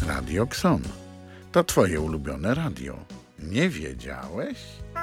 Radio Xon. To twoje ulubione radio. Nie wiedziałeś?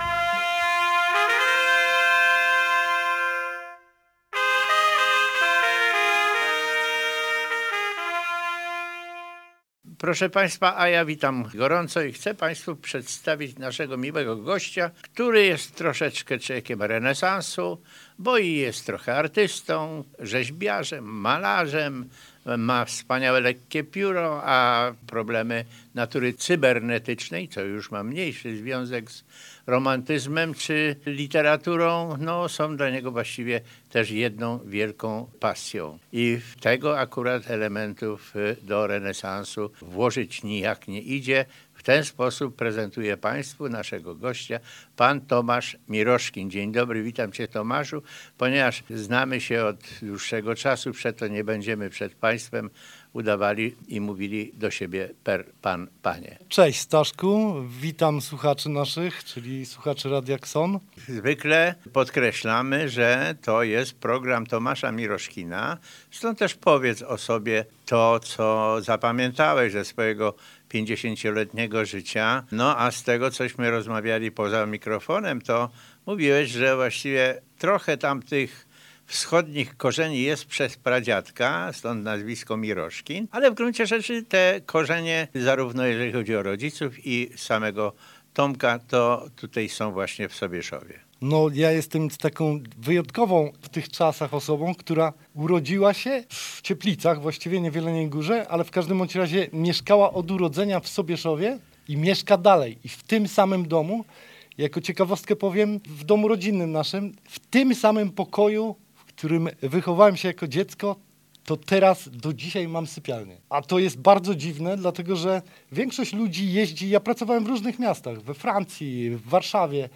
Proszę Państwa, a ja witam gorąco i chcę Państwu przedstawić naszego miłego gościa, który jest troszeczkę człowiekiem renesansu, bo i jest trochę artystą, rzeźbiarzem, malarzem, ma wspaniałe lekkie pióro, a problemy natury cybernetycznej, co już ma mniejszy związek z romantyzmem czy literaturą, no są dla niego właściwie też jedną wielką pasją. I tego akurat elementów do renesansu włożyć nijak nie idzie. W ten sposób prezentuję Państwu naszego gościa, pan Tomasz Miroszkin. Dzień dobry, witam Cię Tomaszu. Ponieważ znamy się od dłuższego czasu, przeto nie będziemy przed Państwem udawali i mówili do siebie per pan, panie. Cześć Staszku, witam słuchaczy naszych, czyli słuchaczy Radia Xon. Zwykle podkreślamy, że to jest program Tomasza Miroszkina, stąd też powiedz o sobie to, co zapamiętałeś ze swojego 50-letniego życia. No a z tego, cośmy rozmawiali poza mikrofonem, to mówiłeś, że właściwie trochę tamtych wschodnich korzeni jest przez pradziadka, stąd nazwisko Miroszkin, ale w gruncie rzeczy te korzenie, zarówno jeżeli chodzi o rodziców i samego Tomka, to tutaj są właśnie w Sobieszowie. No ja jestem taką wyjątkową w tych czasach osobą, która urodziła się w Cieplicach, właściwie nie w Jeleniej Górze, ale w każdym bądź razie mieszkała od urodzenia w Sobieszowie i mieszka dalej. I w tym samym domu, jako ciekawostkę powiem, w domu rodzinnym naszym, w tym samym pokoju, w którym wychowałem się jako dziecko, to teraz do dzisiaj mam sypialnię. A to jest bardzo dziwne, dlatego że większość ludzi jeździ, ja pracowałem w różnych miastach, we Francji, w Warszawie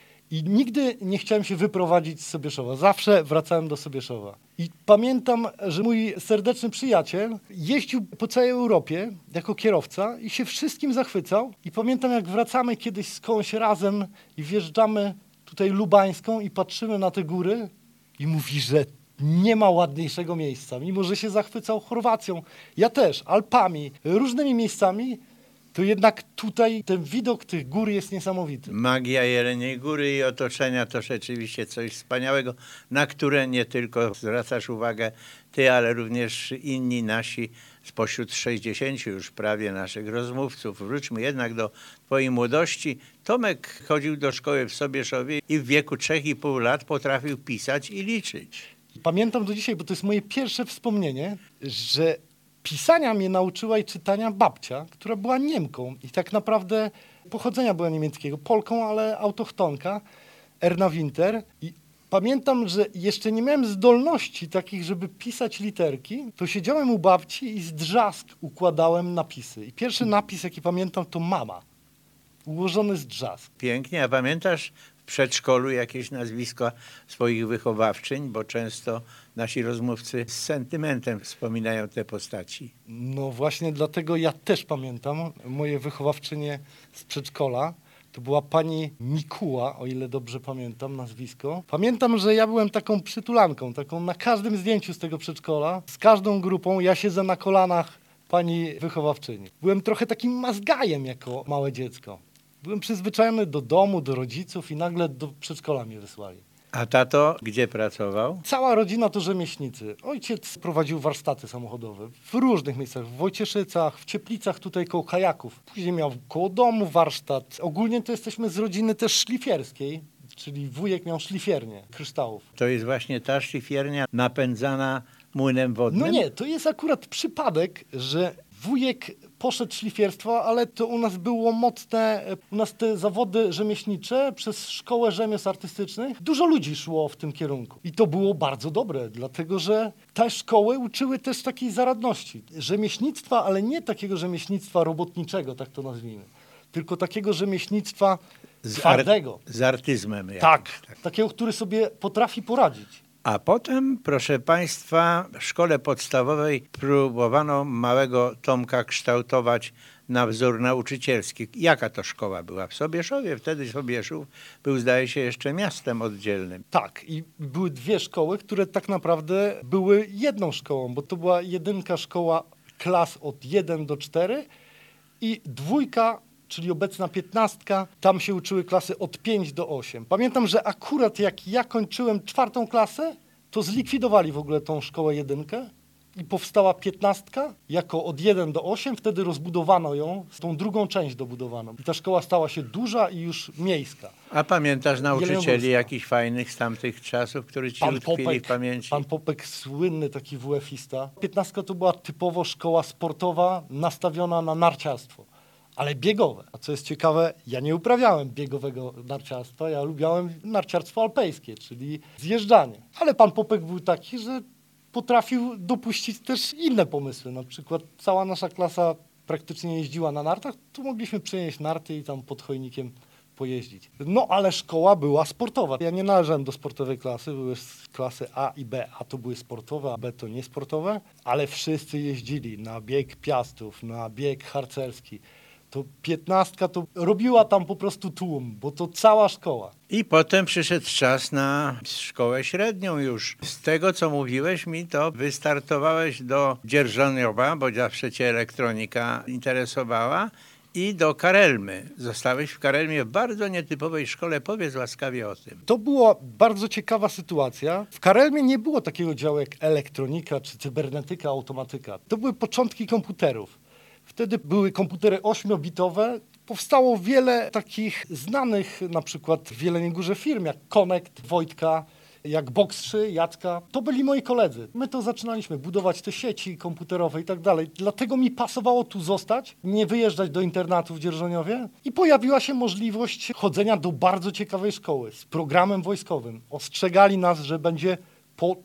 i nigdy nie chciałem się wyprowadzić z Sobieszowa. Zawsze wracałem do Sobieszowa. I pamiętam, że mój serdeczny przyjaciel jeździł po całej Europie jako kierowca i się wszystkim zachwycał. I pamiętam, jak wracamy kiedyś skądś razem i wjeżdżamy tutaj Lubańską i patrzymy na te góry i mówi, że nie ma ładniejszego miejsca, mimo że się zachwycał Chorwacją. Ja też, Alpami, różnymi miejscami, to jednak tutaj ten widok tych gór jest niesamowity. Magia Jeleniej Góry i otoczenia to rzeczywiście coś wspaniałego, na które nie tylko zwracasz uwagę ty, ale również inni nasi spośród 60 już prawie naszych rozmówców. Wróćmy jednak do twojej młodości. Tomek chodził do szkoły w Sobieszowie i w wieku 3,5 lat potrafił pisać i liczyć. Pamiętam do dzisiaj, bo to jest moje pierwsze wspomnienie, że pisania mnie nauczyła i czytania babcia, która była Niemką i tak naprawdę pochodzenia była niemieckiego, Polką, ale autochtonka, Erna Winter. I pamiętam, że jeszcze nie miałem zdolności takich, żeby pisać literki, to siedziałem u babci i z drzask układałem napisy. I pierwszy napis, jaki pamiętam, to mama, ułożony z drzask. Pięknie, a pamiętasz w przedszkolu jakieś nazwiska swoich wychowawczyń, bo często nasi rozmówcy z sentymentem wspominają te postaci. No właśnie dlatego ja też pamiętam moje wychowawczynie z przedszkola. To była pani Mikuła, o ile dobrze pamiętam nazwisko. Pamiętam, że ja byłem taką przytulanką, taką na każdym zdjęciu z tego przedszkola. Z każdą grupą ja siedzę na kolanach pani wychowawczyni. Byłem trochę takim mazgajem jako małe dziecko. Byłem przyzwyczajony do domu, do rodziców i nagle do przedszkola mnie wysłali. A tato gdzie pracował? Cała rodzina to rzemieślnicy. Ojciec prowadził warsztaty samochodowe w różnych miejscach, w Wojcieszycach, w Cieplicach, tutaj koło Kajaków. Później miał koło domu warsztat. Ogólnie to jesteśmy z rodziny też szlifierskiej, czyli wujek miał szlifiernię kryształów. To jest właśnie ta szlifiernia napędzana młynem wodnym? No nie, to jest akurat przypadek, że wujek poszedł szlifierstwo, ale to u nas było mocne, u nas te zawody rzemieślnicze przez szkołę rzemiosł artystycznych, dużo ludzi szło w tym kierunku. I to było bardzo dobre, dlatego że te szkoły uczyły też takiej zaradności. Rzemieślnictwa, ale nie takiego rzemieślnictwa robotniczego, tak to nazwijmy, tylko takiego rzemieślnictwa twardego. Z artyzmem. Tak, takiego, który sobie potrafi poradzić. A potem, proszę Państwa, w szkole podstawowej próbowano małego Tomka kształtować na wzór nauczycielski. Jaka to szkoła była? W Sobieszowie. Wtedy Sobieszów był, zdaje się, jeszcze miastem oddzielnym. Tak, i były dwie szkoły, które tak naprawdę były jedną szkołą, bo to była jedynka szkoła klas od 1 do 4 i 2, czyli obecna 15, tam się uczyły klasy od 5 do 8. Pamiętam, że akurat jak ja kończyłem 4. klasę, to zlikwidowali w ogóle tą szkołę 1 i powstała 15 jako od 1 do 8, wtedy rozbudowano ją, tą drugą część dobudowano. I ta szkoła stała się duża i już miejska. A pamiętasz nauczycieli Jeleniogórska. jakichś fajnych z tamtych czasów, którzy ci utkwili w pamięci? Pan Popek, słynny taki WF-ista. 15 to była typowo szkoła sportowa nastawiona na narciarstwo, ale biegowe. A co jest ciekawe, ja nie uprawiałem biegowego narciarstwa, ja lubiałem narciarstwo alpejskie, czyli zjeżdżanie. Ale pan Popek był taki, że potrafił dopuścić też inne pomysły. Na przykład cała nasza klasa praktycznie jeździła na nartach, tu mogliśmy przenieść narty i tam pod chojnikiem pojeździć. No ale szkoła była sportowa. Ja nie należałem do sportowej klasy, były klasy A i B. A to były sportowe, a B to niesportowe, ale wszyscy jeździli na bieg piastów, na bieg harcerski. To 15 to robiła tam po prostu tłum, bo to cała szkoła. I potem przyszedł czas na szkołę średnią już. Z tego, co mówiłeś mi, to wystartowałeś do Dzierżoniowa, bo zawsze cię elektronika interesowała, i do Karelmy. Zostałeś w Karelmie w bardzo nietypowej szkole. Powiedz łaskawie o tym. To była bardzo ciekawa sytuacja. W Karelmie nie było takiego działu jak elektronika, czy cybernetyka, automatyka. To były początki komputerów. Wtedy były komputery 8-bitowe. Powstało wiele takich znanych, na przykład w Jeleniej Górze firm, jak Connect, Wojtka, jak Box3, Jacka. To byli moi koledzy. My to zaczynaliśmy budować te sieci komputerowe i tak dalej. Dlatego mi pasowało tu zostać, nie wyjeżdżać do internatu w Dzierżoniowie. I pojawiła się możliwość chodzenia do bardzo ciekawej szkoły z programem wojskowym. Ostrzegali nas, że będzie po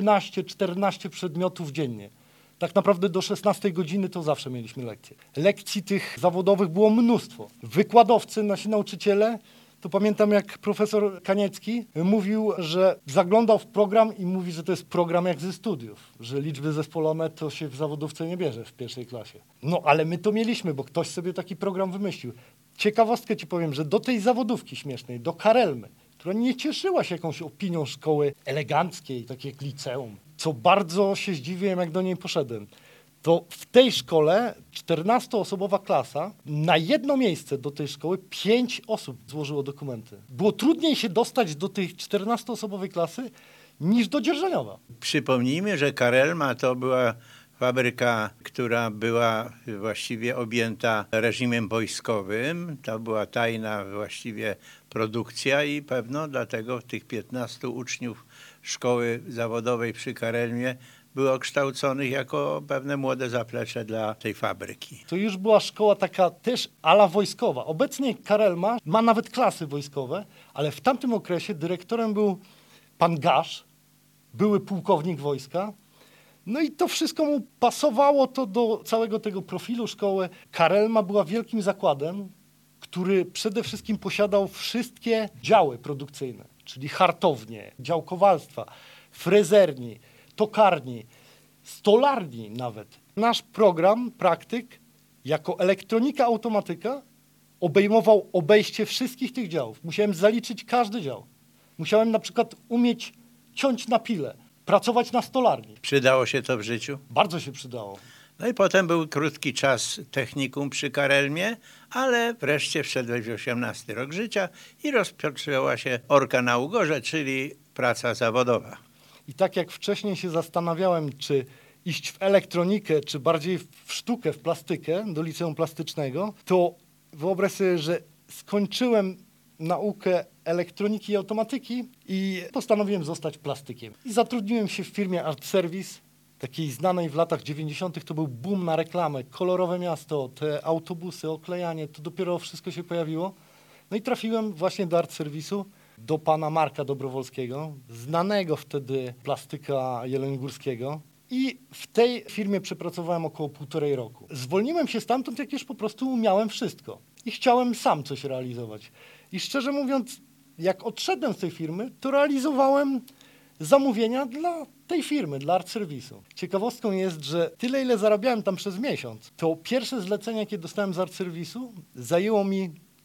13-14 przedmiotów dziennie. Tak naprawdę do 16 godziny to zawsze mieliśmy lekcje. Lekcji tych zawodowych było mnóstwo. Wykładowcy, nasi nauczyciele, to pamiętam jak profesor Kaniecki mówił, że zaglądał w program i mówi, że to jest program jak ze studiów, że liczby zespolone to się w zawodówce nie bierze w 1. klasie. No ale my to mieliśmy, bo ktoś sobie taki program wymyślił. Ciekawostkę ci powiem, że do tej zawodówki śmiesznej, do Karelmy, która nie cieszyła się jakąś opinią szkoły eleganckiej, takiej jak liceum, co bardzo się zdziwiłem, jak do niej poszedłem, to w tej szkole 14-osobowa klasa, na jedno miejsce do tej szkoły 5 osób złożyło dokumenty. Było trudniej się dostać do tej 14-osobowej klasy niż do Dzierżoniowa. Przypomnijmy, że Karelma to była fabryka, która była właściwie objęta reżimem wojskowym. To była tajna właściwie produkcja i pewno dlatego tych 15 uczniów szkoły zawodowej przy Karelmie było kształconych jako pewne młode zaplecze dla tej fabryki. To już była szkoła taka też ala wojskowa. Obecnie Karelma ma nawet klasy wojskowe, ale w tamtym okresie dyrektorem był pan Gasz, były pułkownik wojska. No i to wszystko mu pasowało to do całego tego profilu szkoły. Karelma była wielkim zakładem, który przede wszystkim posiadał wszystkie działy produkcyjne, czyli hartownie, dział kowalstwa, frezerni, tokarni, stolarni nawet. Nasz program, praktyk, jako elektronika, automatyka, obejmował obejście wszystkich tych działów. Musiałem zaliczyć każdy dział. Musiałem na przykład umieć ciąć na pile, pracować na stolarni. Przydało się to w życiu? Bardzo się przydało. No i potem był krótki czas technikum przy Karelmie, ale wreszcie wszedłeś w 18 rok życia i rozpoczęła się Orka na Ugorze, czyli praca zawodowa. I tak jak wcześniej się zastanawiałem, czy iść w elektronikę, czy bardziej w sztukę, w plastykę, do liceum plastycznego, to wyobraź sobie, że skończyłem naukę elektroniki i automatyki i postanowiłem zostać plastykiem. I zatrudniłem się w firmie Art Service, takiej znanej w latach 90. To był boom na reklamę, kolorowe miasto, te autobusy, oklejanie, to dopiero wszystko się pojawiło. No i trafiłem właśnie do Art Service'u, do pana Marka Dobrowolskiego, znanego wtedy plastyka jeleniogórskiego. I w tej firmie przepracowałem około 1,5 roku. Zwolniłem się stamtąd, jak już po prostu umiałem wszystko. I chciałem sam coś realizować. I szczerze mówiąc, jak odszedłem z tej firmy, to realizowałem zamówienia dla tej firmy, dla Art Service'u. Ciekawostką jest, że tyle, ile zarabiałem tam przez miesiąc, to pierwsze zlecenie, jakie dostałem z Art Service'u, zajęło mi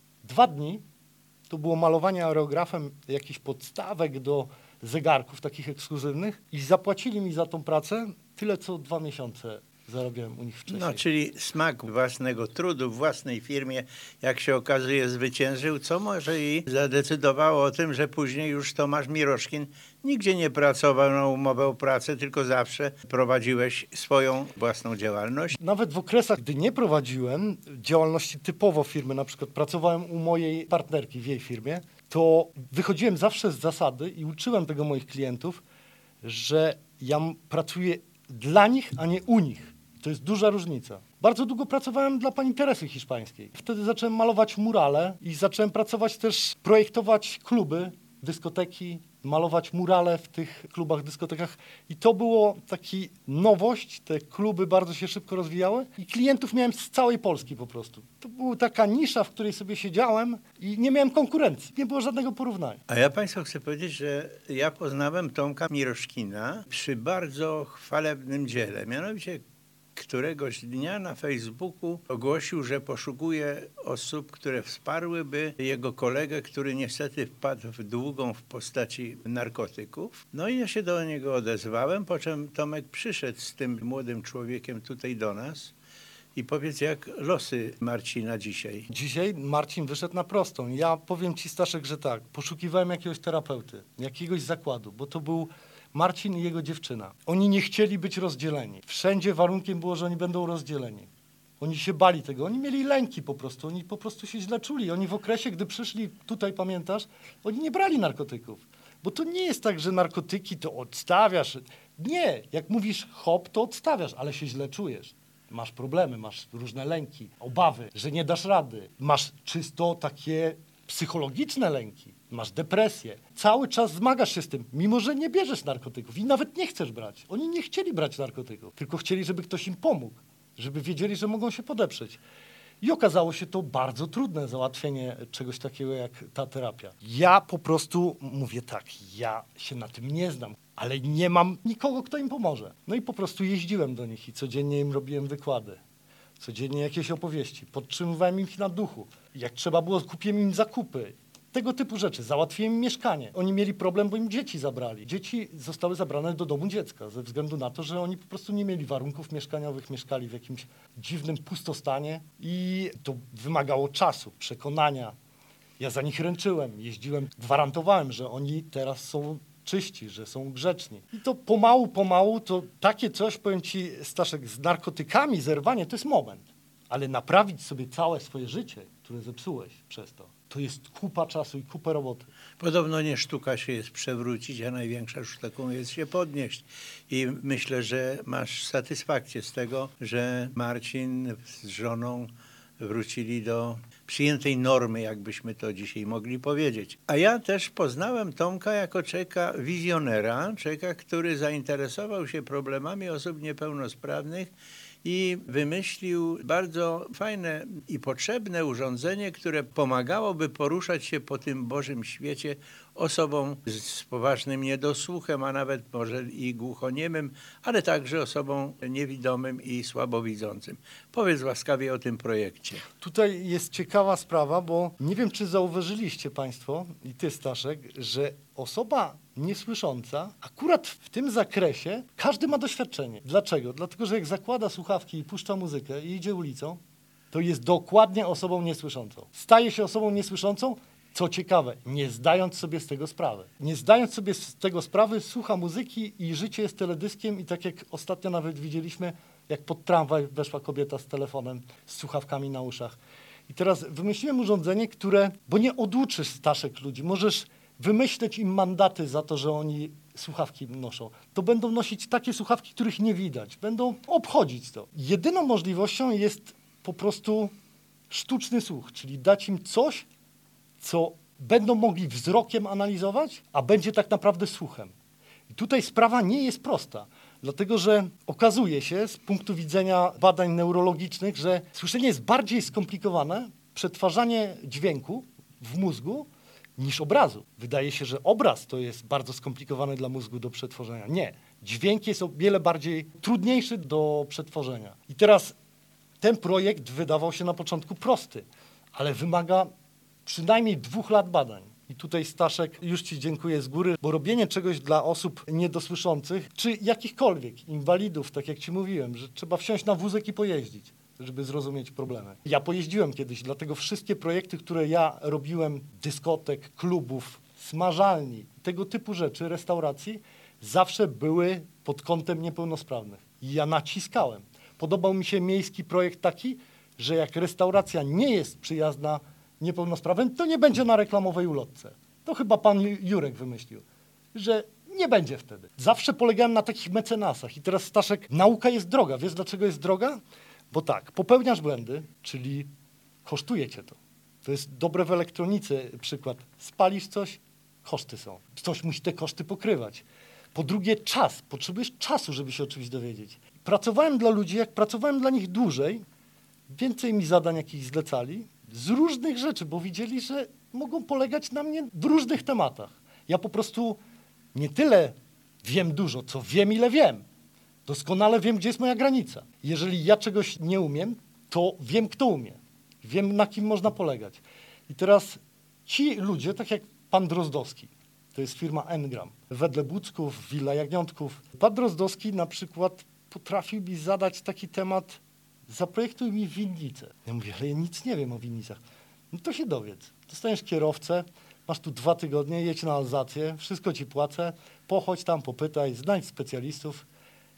2 dni. To było malowanie aerografem jakichś podstawek do zegarków takich ekskluzywnych i zapłacili mi za tą pracę tyle, co 2 miesiące zarabiałem u nich wcześniej. No, czyli smak własnego trudu w własnej firmie, jak się okazuje, zwyciężył, co może i zadecydowało o tym, że później już Tomasz Miroszkin nigdzie nie pracował na umowę o pracę, tylko zawsze prowadziłeś swoją własną działalność. Nawet w okresach, gdy nie prowadziłem działalności typowo firmy, na przykład pracowałem u mojej partnerki w jej firmie, to wychodziłem zawsze z zasady i uczyłem tego moich klientów, że ja pracuję dla nich, a nie u nich. To jest duża różnica. Bardzo długo pracowałem dla pani Teresy Hiszpańskiej. Wtedy zacząłem malować murale i zacząłem pracować też, projektować kluby, dyskoteki, malować murale w tych klubach, dyskotekach. I to było taki nowość. Te kluby bardzo się szybko rozwijały i klientów miałem z całej Polski po prostu. To była taka nisza, w której sobie siedziałem i nie miałem konkurencji. Nie było żadnego porównania. A ja Państwu chcę powiedzieć, że ja poznałem Tomka Miroszkina przy bardzo chwalebnym dziele. Mianowicie któregoś dnia na Facebooku ogłosił, że poszukuje osób, które wsparłyby jego kolegę, który niestety wpadł w długą w postaci narkotyków. No i ja się do niego odezwałem, po czym Tomek przyszedł z tym młodym człowiekiem tutaj do nas. I powiedz, jak losy Marcina dzisiaj? Dzisiaj Marcin wyszedł na prostą. Ja powiem ci, Staszek, że tak, poszukiwałem jakiegoś terapeuty, jakiegoś zakładu, bo to był Marcin i jego dziewczyna. Oni nie chcieli być rozdzieleni. Wszędzie warunkiem było, że oni będą rozdzieleni. Oni się bali tego, oni mieli lęki po prostu, oni po prostu się źle czuli. Oni w okresie, gdy przyszli tutaj, pamiętasz, oni nie brali narkotyków. Bo to nie jest tak, że narkotyki to odstawiasz. Nie, jak mówisz hop, to odstawiasz, ale się źle czujesz. Masz problemy, masz różne lęki, obawy, że nie dasz rady. Masz czysto takie psychologiczne lęki, masz depresję. Cały czas zmagasz się z tym, mimo że nie bierzesz narkotyków i nawet nie chcesz brać. Oni nie chcieli brać narkotyków, tylko chcieli, żeby ktoś im pomógł, żeby wiedzieli, że mogą się podeprzeć. I okazało się to bardzo trudne załatwienie czegoś takiego jak ta terapia. Ja po prostu mówię tak, ja się na tym nie znam, ale nie mam nikogo, kto im pomoże. No i po prostu jeździłem do nich i codziennie im robiłem wykłady. Codziennie jakieś opowieści, podtrzymywałem ich na duchu. Jak trzeba było, kupiłem im zakupy. Tego typu rzeczy. Załatwiłem im mieszkanie. Oni mieli problem, bo im dzieci zabrali. Dzieci zostały zabrane do domu dziecka ze względu na to, że oni po prostu nie mieli warunków mieszkaniowych, mieszkali w jakimś dziwnym pustostanie i to wymagało czasu, przekonania. Ja za nich ręczyłem, jeździłem, gwarantowałem, że oni teraz są czyści, że są grzeczni. I to pomału, to takie coś, powiem ci, Staszek, z narkotykami, zerwanie, to jest moment. Ale naprawić sobie całe swoje życie, które zepsułeś przez to jest kupa czasu i kupa roboty. Podobno nie sztuka się jest przewrócić, a największa sztuką jest się podnieść. I myślę, że masz satysfakcję z tego, że Marcin z żoną wrócili do przyjętej normy, jakbyśmy to dzisiaj mogli powiedzieć. A ja też poznałem Tomka jako człowieka wizjonera, człowieka, który zainteresował się problemami osób niepełnosprawnych i wymyślił bardzo fajne i potrzebne urządzenie, które pomagałoby poruszać się po tym Bożym świecie osobom z poważnym niedosłuchem, a nawet może i głuchoniemym, ale także osobom niewidomym i słabowidzącym. Powiedz łaskawie o tym projekcie. Tutaj jest ciekawa sprawa, bo nie wiem, czy zauważyliście Państwo, i Ty, Staszek, że osoba niesłysząca, akurat w tym zakresie, każdy ma doświadczenie. Dlaczego? Dlatego, że jak zakłada słuchawki i puszcza muzykę i idzie ulicą, to jest dokładnie osobą niesłyszącą. Staje się osobą niesłyszącą, co ciekawe, nie zdając sobie z tego sprawy. Nie zdając sobie z tego sprawy, słucha muzyki i życie jest teledyskiem i tak jak ostatnio nawet widzieliśmy, jak pod tramwaj weszła kobieta z telefonem, z słuchawkami na uszach. I teraz wymyśliłem urządzenie, które, bo nie oduczysz, Staszek, ludzi, możesz wymyśleć im mandaty za to, że oni słuchawki noszą. To będą nosić takie słuchawki, których nie widać. Będą obchodzić to. Jedyną możliwością jest po prostu sztuczny słuch, czyli dać im coś, co będą mogli wzrokiem analizować, a będzie tak naprawdę słuchem. I tutaj sprawa nie jest prosta, dlatego że okazuje się z punktu widzenia badań neurologicznych, że słyszenie jest bardziej skomplikowane, przetwarzanie dźwięku w mózgu niż obrazu. Wydaje się, że obraz to jest bardzo skomplikowany dla mózgu do przetworzenia. Nie. Dźwięk jest o wiele bardziej trudniejszy do przetworzenia. I teraz ten projekt wydawał się na początku prosty, ale wymaga przynajmniej 2 lat badań. I tutaj Staszek, już Ci dziękuję z góry, bo robienie czegoś dla osób niedosłyszących, czy jakichkolwiek inwalidów, tak jak Ci mówiłem, że trzeba wsiąść na wózek i pojeździć, żeby zrozumieć problemy. Ja pojeździłem kiedyś, dlatego wszystkie projekty, które ja robiłem, dyskotek, klubów, smażalni, tego typu rzeczy, restauracji, zawsze były pod kątem niepełnosprawnych. I ja naciskałem. Podobał mi się miejski projekt taki, że jak restauracja nie jest przyjazna niepełnosprawnym, to nie będzie na reklamowej ulotce. To chyba pan Jurek wymyślił, że nie będzie wtedy. Zawsze polegałem na takich mecenasach. I teraz Staszek, nauka jest droga. Wiesz dlaczego jest droga? Bo tak, popełniasz błędy, czyli kosztuje cię to. To jest dobre w elektronice przykład. Spalisz coś, koszty są. Ktoś musi te koszty pokrywać. Po drugie czas. Potrzebujesz czasu, żeby się o czymś dowiedzieć. Pracowałem dla ludzi, jak pracowałem dla nich dłużej, więcej mi zadań jakichś zlecali, z różnych rzeczy, bo widzieli, że mogą polegać na mnie w różnych tematach. Ja po prostu nie tyle wiem dużo, co wiem, ile wiem. Doskonale wiem, gdzie jest moja granica. Jeżeli ja czegoś nie umiem, to wiem, kto umie. Wiem, na kim można polegać. I teraz ci ludzie, tak jak pan Drozdowski, to jest firma Engram, wedle Bucków, Willa Jagniątków. Pan Drozdowski na przykład potrafił mi zadać taki temat: zaprojektuj mi winnicę. Ja mówię, ale ja nic nie wiem o winnicach. No to się dowiedz. Dostaniesz kierowcę, masz tu 2 tygodnie, jedź na Alzację, wszystko ci płacę, pochodź tam, popytaj, znajdź specjalistów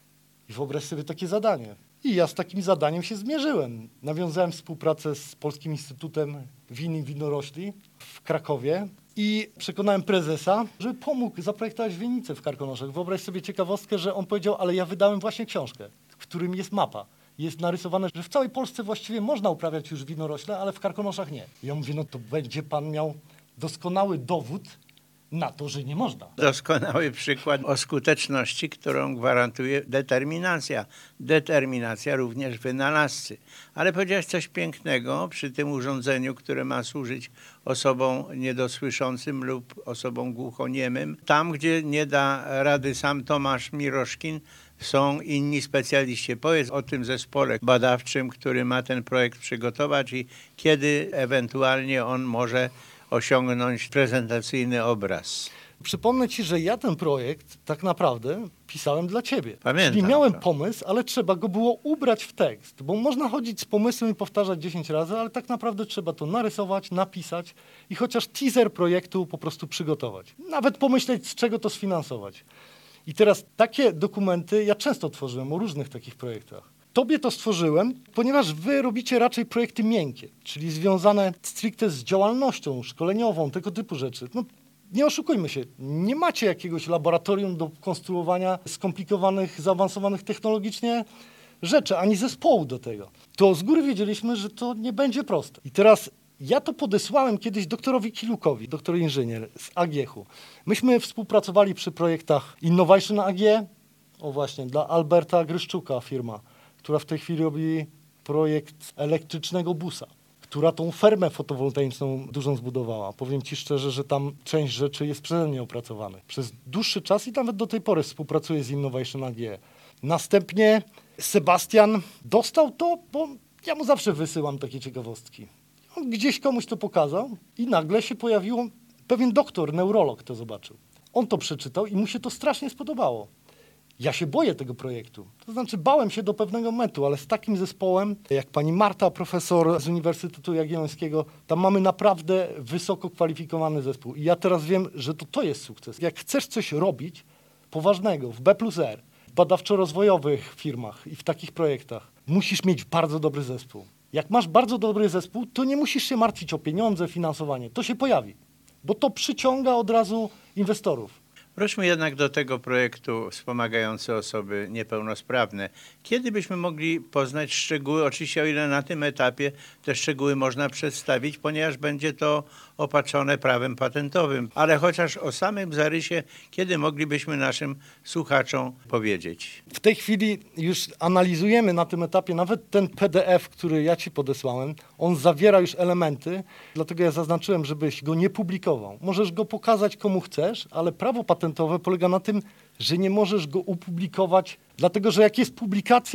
i wyobraź sobie takie zadanie. I ja z takim zadaniem się zmierzyłem. Nawiązałem współpracę z Polskim Instytutem Win i Winorośli w Krakowie i przekonałem prezesa, żeby pomógł zaprojektować winnicę w Karkonoszach. Wyobraź sobie ciekawostkę, że on powiedział, ale ja wydałem właśnie książkę, w którym jest mapa. Jest narysowane, że w całej Polsce właściwie można uprawiać już winorośle, ale w Karkonoszach nie. I ja mówię, no to będzie pan miał doskonały dowód na to, że nie można. Doskonały przykład o skuteczności, którą gwarantuje determinacja. Determinacja również wynalazcy. Ale powiedziałeś coś pięknego przy tym urządzeniu, które ma służyć osobom niedosłyszącym lub osobom głuchoniemym. Tam, gdzie nie da rady sam Tomasz Miroszkin, są inni specjaliści. Powiedz o tym zespole badawczym, który ma ten projekt przygotować i kiedy ewentualnie on może osiągnąć prezentacyjny obraz. Przypomnę ci, że ja ten projekt tak naprawdę pisałem dla ciebie. Pamiętam Czyli miałem to. pomysł, ale trzeba go było ubrać w tekst, bo można chodzić z pomysłem i powtarzać 10 razy, ale tak naprawdę trzeba to narysować, napisać i chociaż teaser projektu po prostu przygotować. Nawet pomyśleć, z czego to sfinansować. I teraz takie dokumenty ja często tworzyłem o różnych takich projektach. Tobie to stworzyłem, ponieważ wy robicie raczej projekty miękkie, czyli związane stricte z działalnością szkoleniową, tego typu rzeczy. No, nie oszukujmy się, nie macie jakiegoś laboratorium do konstruowania skomplikowanych, zaawansowanych technologicznie rzeczy, ani zespołu do tego. To z góry wiedzieliśmy, że to nie będzie proste. I teraz ja to podesłałem kiedyś doktorowi Kilukowi, doktor inżynier z AGH-u. Myśmy współpracowali przy projektach Innovation AG, o właśnie, dla Alberta Gryszczuka firma, która w tej chwili robi projekt elektrycznego busa, która tą fermę fotowoltaiczną dużą zbudowała. Powiem ci szczerze, że tam część rzeczy jest przeze mnie opracowanych przez dłuższy czas i nawet do tej pory współpracuję z Innovation AG. Następnie Sebastian dostał to, bo ja mu zawsze wysyłam takie ciekawostki. On gdzieś komuś to pokazał i nagle się pojawiło, pewien doktor, neurolog to zobaczył. On to przeczytał i mu się to strasznie spodobało. Ja się boję tego projektu. To znaczy bałem się do pewnego momentu, ale z takim zespołem, jak pani Marta, profesor z Uniwersytetu Jagiellońskiego, tam mamy naprawdę wysoko kwalifikowany zespół. I ja teraz wiem, że to jest sukces. Jak chcesz coś robić poważnego w B+R, w badawczo-rozwojowych firmach i w takich projektach, musisz mieć bardzo dobry zespół. Jak masz bardzo dobry zespół, to nie musisz się martwić o pieniądze, finansowanie. To się pojawi, bo to przyciąga od razu inwestorów. Wróćmy jednak do tego projektu wspomagający osoby niepełnosprawne. Kiedy byśmy mogli poznać szczegóły? Oczywiście o ile na tym etapie te szczegóły można przedstawić, ponieważ będzie to opatrzone prawem patentowym. Ale chociaż o samym zarysie, kiedy moglibyśmy naszym słuchaczom powiedzieć? W tej chwili już analizujemy na tym etapie nawet ten PDF, który ja ci podesłałem. On zawiera już elementy, dlatego ja zaznaczyłem, żebyś go nie publikował. Możesz go pokazać komu chcesz, ale prawo patentowe polega na tym, że nie możesz go opublikować, dlatego że jak jest publikacja,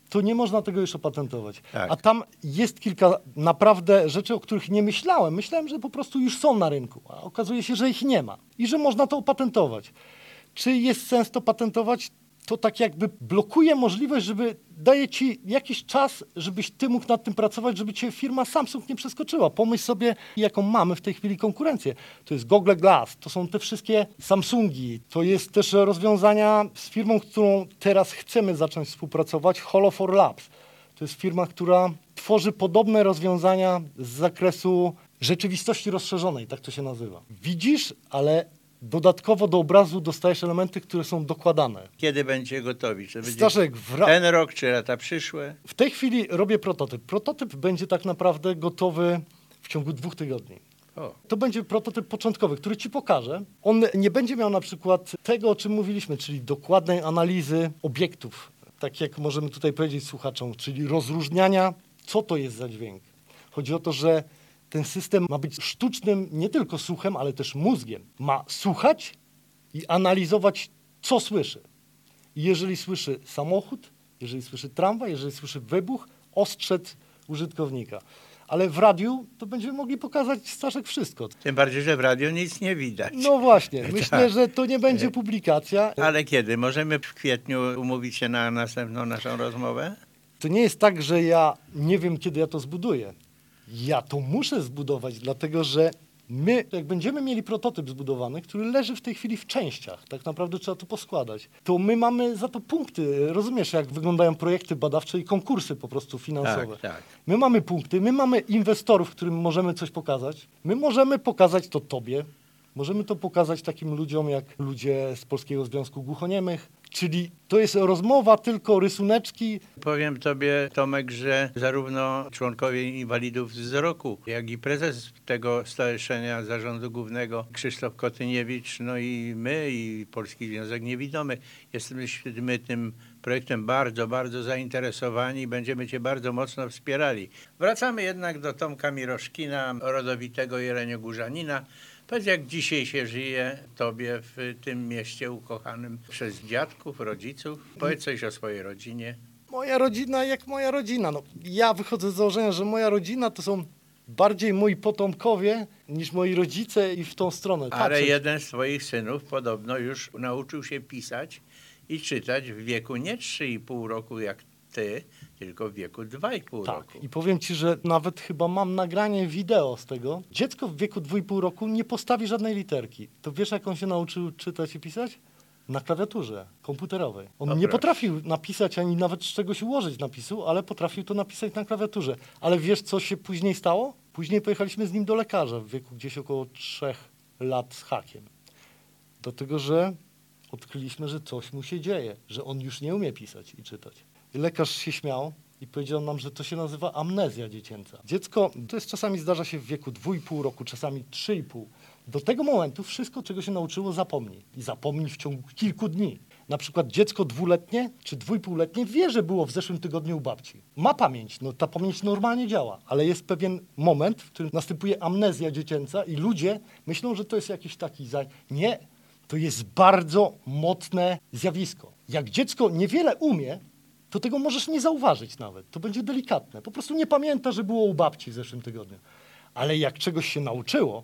to nie można tego już opatentować. Tak. A tam jest kilka naprawdę rzeczy, o których nie myślałem. Myślałem, że po prostu już są na rynku, a okazuje się, że ich nie ma i że można to opatentować. Czy jest sens to patentować? To tak jakby blokuje możliwość, daje ci jakiś czas, żebyś ty mógł nad tym pracować, żeby cię firma Samsung nie przeskoczyła. Pomyśl sobie, jaką mamy w tej chwili konkurencję. To jest Google Glass, to są te wszystkie Samsungi, to jest też rozwiązania z firmą, którą teraz chcemy zacząć współpracować, Holo4 Labs. To jest firma, która tworzy podobne rozwiązania z zakresu rzeczywistości rozszerzonej, tak to się nazywa. Widzisz, ale dodatkowo do obrazu dostajesz elementy, które są dokładane. Kiedy będzie gotowi? Czy będzie Staszek, ten rok, czy lata przyszłe? w tej chwili robię prototyp. Prototyp będzie tak naprawdę gotowy w ciągu 2 tygodni. O, To będzie prototyp początkowy, który ci pokażę. On nie będzie miał na przykład tego, o czym mówiliśmy, czyli dokładnej analizy obiektów, tak jak możemy tutaj powiedzieć słuchaczom, czyli rozróżniania, co to jest za dźwięk. Chodzi o to, że ten system ma być sztucznym nie tylko słuchem, ale też mózgiem. Ma słuchać i analizować, co słyszy. I jeżeli słyszy samochód, jeżeli słyszy tramwaj, jeżeli słyszy wybuch, ostrzec użytkownika. Ale w radiu to będziemy mogli pokazać, Staszek, wszystko. tym bardziej, że w radio nic nie widać. No właśnie, myślę, Tak. że to nie będzie publikacja. Ale kiedy? Możemy w kwietniu umówić się na następną naszą rozmowę? To nie jest tak, że ja nie wiem, kiedy ja to zbuduję. Ja to muszę zbudować, dlatego że my, jak będziemy mieli prototyp zbudowany, który leży w tej chwili w częściach, tak naprawdę trzeba to poskładać, to my mamy za to punkty. Rozumiesz, jak wyglądają projekty badawcze i konkursy po prostu finansowe. Tak, tak. My mamy punkty, my mamy inwestorów, którym możemy coś pokazać. My możemy pokazać to tobie, możemy to pokazać takim ludziom, jak ludzie z Polskiego Związku Głuchoniemych. Czyli to jest rozmowa, tylko rysuneczki. Powiem tobie, Tomek, że zarówno członkowie Inwalidów wzroku, jak i prezes tego stowarzyszenia zarządu głównego Krzysztof Kotyniewicz, no i my, i Polski Związek Niewidomych, jesteśmy tym projektem bardzo, bardzo zainteresowani i będziemy cię bardzo mocno wspierali. Wracamy jednak do Tomka Miroszkina, rodowitego jeleniogórzanina. Powiedz, jak dzisiaj się żyje tobie w tym mieście ukochanym przez dziadków, rodziców? Powiedz coś o swojej rodzinie. Moja rodzina jak moja rodzina. No, ja wychodzę z założenia, że moja rodzina to są bardziej moi potomkowie niż moi rodzice i w tą stronę. Ale patrzeć. jeden z twoich synów podobno już nauczył się pisać i czytać w wieku nie 3,5 roku jak ty, tylko w wieku 2,5 Tak. roku. I powiem ci, że nawet chyba mam nagranie wideo z tego. Dziecko w wieku 2,5 roku nie postawi żadnej literki. To wiesz, jak on się nauczył czytać i pisać? Na klawiaturze komputerowej. On No nie proszę. potrafił napisać ani nawet z czegoś ułożyć napisu, ale potrafił to napisać na klawiaturze. Ale wiesz, co się później stało? Później pojechaliśmy z nim do lekarza w wieku gdzieś około 3 lat z hakiem. Dlatego, że odkryliśmy, że coś mu się dzieje, że on już nie umie pisać i czytać. I lekarz się śmiał i powiedział nam, że to się nazywa amnezja dziecięca. Dziecko, to jest czasami zdarza się w wieku 2,5 roku, czasami 3,5. Do tego momentu wszystko, czego się nauczyło, zapomni. I zapomni w ciągu kilku dni. Na przykład dziecko 2-letnie czy 2,5-letnie wie, że było w zeszłym tygodniu u babci. Ma pamięć, no ta pamięć normalnie działa, ale jest pewien moment, w którym następuje amnezja dziecięca i ludzie myślą, że to jest jakiś taki Nie, to jest bardzo mocne zjawisko. Jak dziecko niewiele umie, to tego możesz nie zauważyć nawet. To będzie delikatne. Po prostu nie pamięta, że było u babci w zeszłym tygodniu. Ale jak czegoś się nauczyło,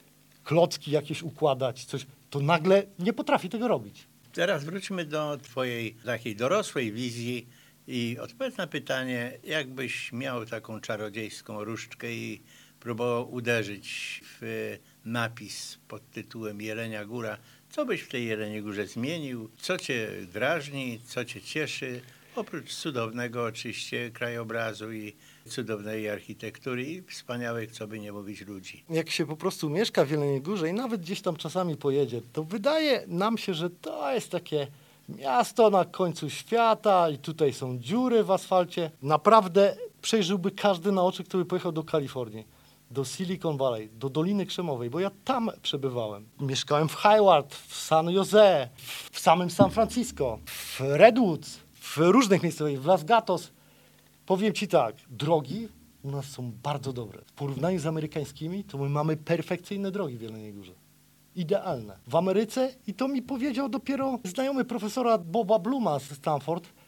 klocki jakieś układać, coś, to nagle nie potrafi tego robić. Teraz wróćmy do twojej takiej dorosłej wizji i odpowiedz na pytanie, jakbyś miał taką czarodziejską różdżkę i próbował uderzyć w napis pod tytułem Jelenia Góra. Co byś w tej Jeleniej Górze zmienił? Co cię drażni? Co cię cieszy? Oprócz cudownego oczywiście krajobrazu i cudownej architektury i wspaniałych, co by nie mówić, ludzi. Jak się po prostu mieszka w Jeleniej Górze i nawet gdzieś tam czasami pojedzie, to wydaje nam się, że to jest takie miasto na końcu świata i tutaj są dziury w asfalcie. Naprawdę przejrzyłby każdy na oczy, kto by pojechał do Kalifornii, do Silicon Valley, do Doliny Krzemowej, bo ja tam przebywałem. Mieszkałem w Hayward, w San Jose, w samym San Francisco, w Redwoods, w różnych miejscach, w Las Gatos. Powiem ci tak, drogi u nas są bardzo dobre. W porównaniu z amerykańskimi, to my mamy perfekcyjne drogi w Jeleniej Górze. Idealne. W Ameryce, i to mi powiedział dopiero znajomy profesora Boba Bluma z Stanford,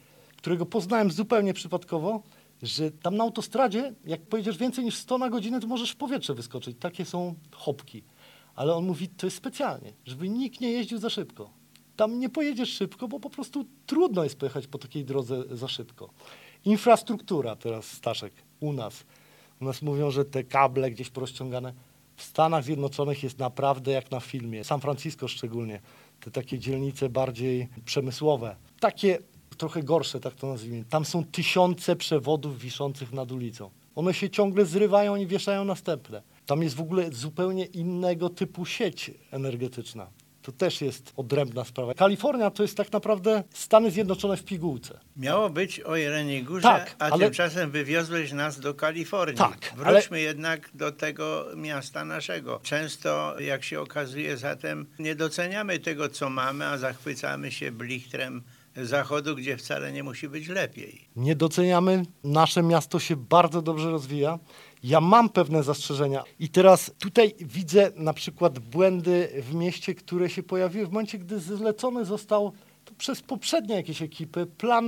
którego poznałem zupełnie przypadkowo, że tam na autostradzie, jak pojedziesz więcej niż 100 na godzinę, to możesz w powietrze wyskoczyć. Takie są chopki. Ale on mówi, to jest specjalnie, żeby nikt nie jeździł za szybko. Tam nie pojedziesz szybko, bo po prostu trudno jest pojechać po takiej drodze za szybko. Infrastruktura teraz, Staszek, u nas. U nas mówią, że te kable gdzieś porozciągane. W Stanach Zjednoczonych jest naprawdę jak na filmie. San Francisco szczególnie. Te takie dzielnice bardziej przemysłowe. Takie trochę gorsze, tak to nazwijmy. Tam są tysiące przewodów wiszących nad ulicą. One się ciągle zrywają i wieszają następne. Tam jest w ogóle zupełnie innego typu sieć energetyczna. To też jest odrębna sprawa. Kalifornia to jest tak naprawdę Stany Zjednoczone w pigułce. Miało być o Jeleniej Górze, Tak, a ale- tymczasem wywiozłeś nas do Kalifornii. Tak, Wróćmy jednak do tego miasta naszego. Często, jak się okazuje, zatem nie doceniamy tego, co mamy, a zachwycamy się blichtrem zachodu, gdzie wcale nie musi być lepiej. Nie doceniamy, nasze miasto się bardzo dobrze rozwija. Ja mam pewne zastrzeżenia i teraz tutaj widzę na przykład błędy w mieście, które się pojawiły w momencie, gdy zlecony został to przez poprzednie jakieś ekipy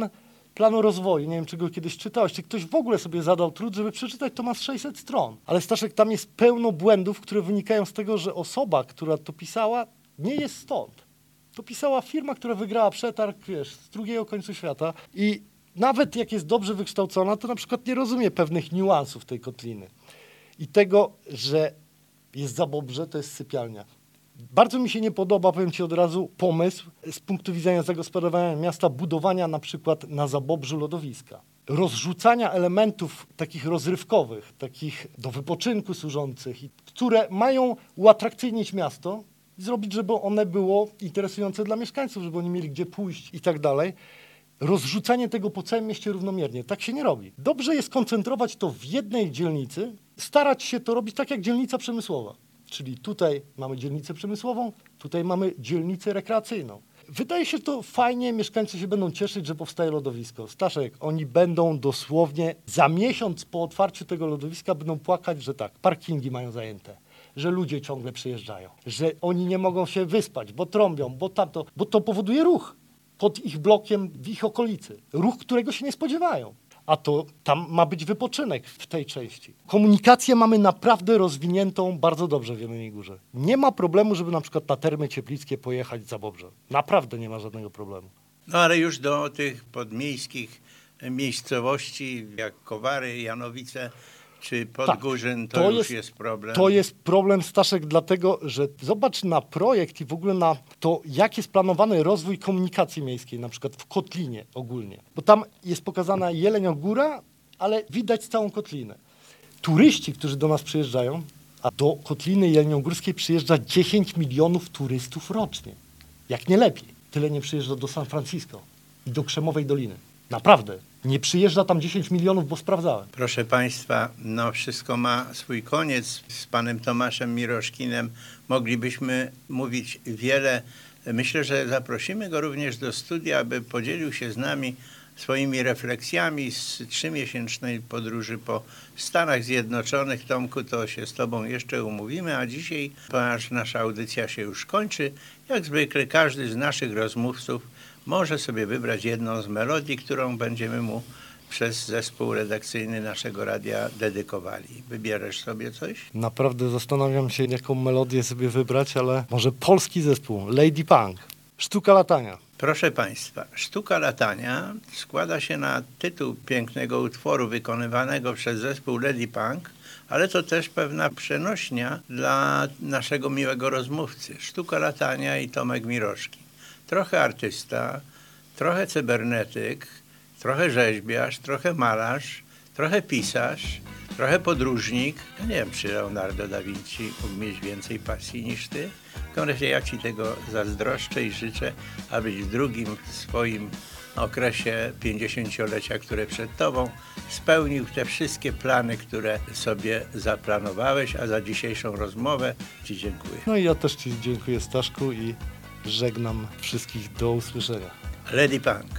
planu rozwoju. Nie wiem, czy go kiedyś czytałeś, czy ktoś w ogóle sobie zadał trud, żeby przeczytać, to ma z 600 stron. Ale Staszek, tam jest pełno błędów, które wynikają z tego, że osoba, która to pisała, nie jest stąd. To pisała firma, która wygrała przetarg, wiesz, z drugiego końca świata i nawet jak jest dobrze wykształcona, to na przykład nie rozumie pewnych niuansów tej kotliny. I tego, że jest Zabobrze, to jest sypialnia. Bardzo mi się nie podoba, powiem Ci od razu, pomysł z punktu widzenia zagospodarowania miasta, budowania na przykład na Zabobrzu lodowiska. Rozrzucania elementów takich rozrywkowych, takich do wypoczynku służących, które mają uatrakcyjnić miasto, zrobić, żeby one było interesujące dla mieszkańców, żeby oni mieli gdzie pójść i tak dalej. Rozrzucanie tego po całym mieście równomiernie. Tak się nie robi. Dobrze jest koncentrować to w jednej dzielnicy, starać się to robić tak jak dzielnica przemysłowa. Czyli tutaj mamy dzielnicę przemysłową, tutaj mamy dzielnicę rekreacyjną. Wydaje się to fajnie, mieszkańcy się będą cieszyć, że powstaje lodowisko. Staszek, oni będą dosłownie za miesiąc po otwarciu tego lodowiska będą płakać, że tak, parkingi mają zajęte, że ludzie ciągle przyjeżdżają, że oni nie mogą się wyspać, bo trąbią, bo tamto, bo to powoduje ruch pod ich blokiem, w ich okolicy. Ruch, którego się nie spodziewają. A to tam ma być wypoczynek w tej części. Komunikację mamy naprawdę rozwiniętą bardzo dobrze w Jeleniej Górze. Nie ma problemu, żeby na przykład na Termy Cieplickie pojechać z Zabobrza. Naprawdę nie ma żadnego problemu. No ale już do tych podmiejskich miejscowości, jak Kowary, Janowice czy Podgórzyn, to już jest problem. To jest problem, Staszek, dlatego, że zobacz na projekt i w ogóle na to, jak jest planowany rozwój komunikacji miejskiej, na przykład w Kotlinie ogólnie. Bo tam jest pokazana Jeleniogóra, ale widać całą Kotlinę. Turyści, którzy do nas przyjeżdżają, a do Kotliny Jeleniogórskiej przyjeżdża 10 milionów turystów rocznie. Jak nie lepiej. Tyle nie przyjeżdża do San Francisco i do Krzemowej Doliny. Naprawdę. Nie przyjeżdża tam 10 milionów, bo sprawdzałem. Proszę Państwa, no wszystko ma swój koniec. Z panem Tomaszem Miroszkinem moglibyśmy mówić wiele. Myślę, że zaprosimy go również do studia, aby podzielił się z nami swoimi refleksjami z 3-miesięcznej podróży po Stanach Zjednoczonych. Tomku, to się z Tobą jeszcze umówimy, a dzisiaj, ponieważ nasza audycja się już kończy, jak zwykle każdy z naszych rozmówców może sobie wybrać jedną z melodii, którą będziemy mu przez zespół redakcyjny naszego radia dedykowali. Wybierasz sobie coś? Naprawdę zastanawiam się, jaką melodię sobie wybrać, ale może polski zespół, Lady Punk, Sztuka latania. Proszę Państwa, Sztuka latania składa się na tytuł pięknego utworu wykonywanego przez zespół Lady Punk, ale to też pewna przenośnia dla naszego miłego rozmówcy. Sztuka latania i Tomek Miroszkin. Trochę artysta, trochę cybernetyk, trochę rzeźbiarz, trochę malarz, trochę pisarz, trochę podróżnik. Ja nie wiem, czy Leonardo da Vinci mógł mieć więcej pasji niż ty. W każdym razie ja ci tego zazdroszczę i życzę, abyś w drugim swoim okresie 50-lecia, które przed tobą, spełnił te wszystkie plany, które sobie zaplanowałeś, a za dzisiejszą rozmowę ci dziękuję. No i ja też Ci dziękuję, Staszku, i żegnam wszystkich, do usłyszenia. Lady Punk.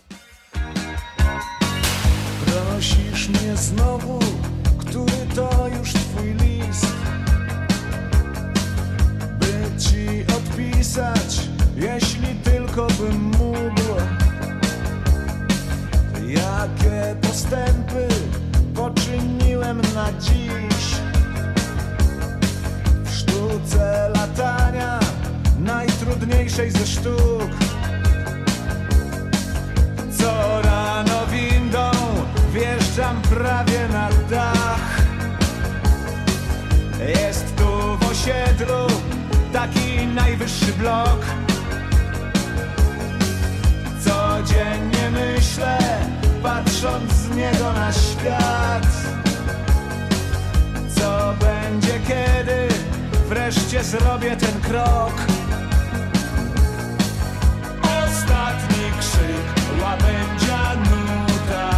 Prosisz mnie znowu, który to już twój list, by ci odpisać, jeśli tylko bym mógł. postępy poczyniłem na dziś. W sztuce latania, najtrudniejszej ze sztuk, co rano windą wjeżdżam prawie na dach. Jest tu w osiedlu taki najwyższy blok. Codziennie myślę, patrząc z niego na świat, co będzie, kiedy wreszcie zrobię ten krok. Ostatni krzyk, łabędzia nuta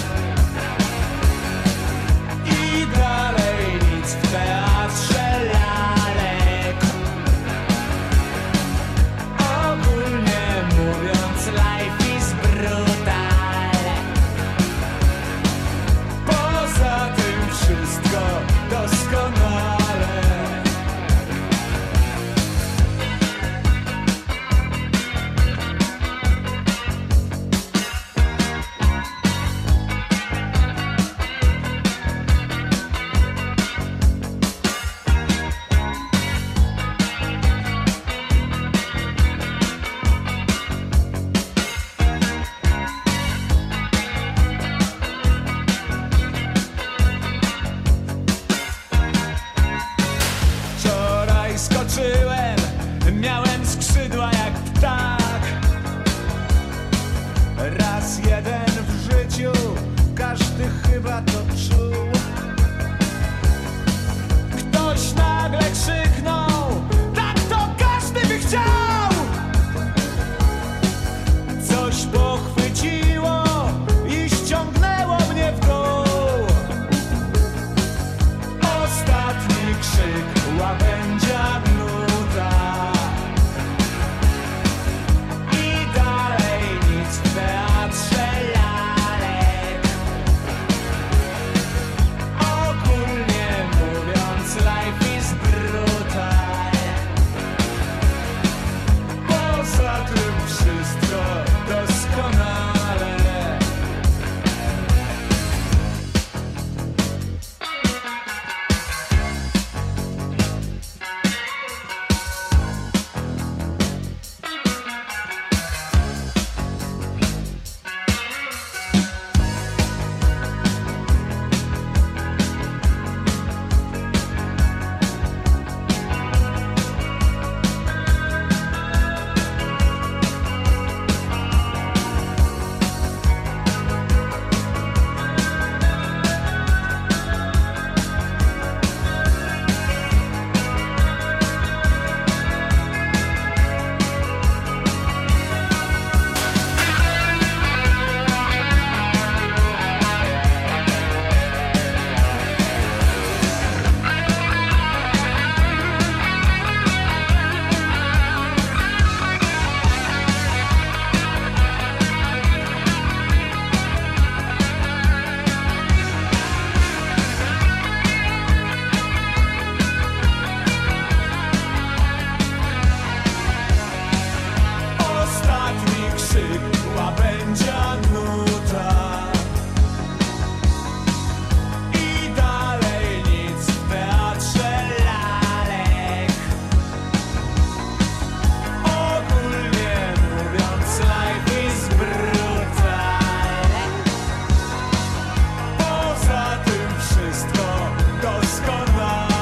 i dalej nic w teatrze lalek. Ogólnie mówiąc, life is brutal. Poza tym wszystko doskonale. Wczoraj skoczyłem, miałem skrzydła jak ptak. Raz jeden w życiu, każdy chyba to czuł. Ktoś nagle krzyknął, tak to każdy by chciał. Coś pochwyciło i ściągnęło mnie w dół. Ostatni krzyk, łabędzia nuta i dalej nic w teatrze lalek. Ogólnie mówiąc, life is brutal. Poza tym wszystko doskonale. Ostatni krzyk, łabędzia nuta i dalej nic w teatrze lalek. Ogólnie mówiąc, life is brutal. Poza tym wszystko doskonale.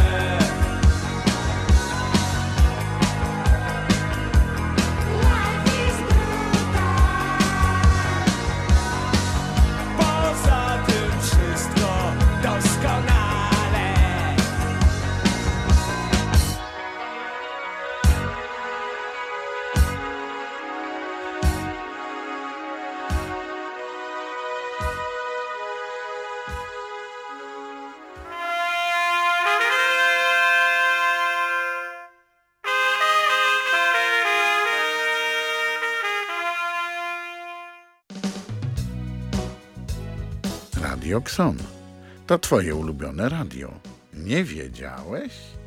Poza tym wszystko doskonale. Radio Xon. To twoje ulubione radio. Nie wiedziałeś?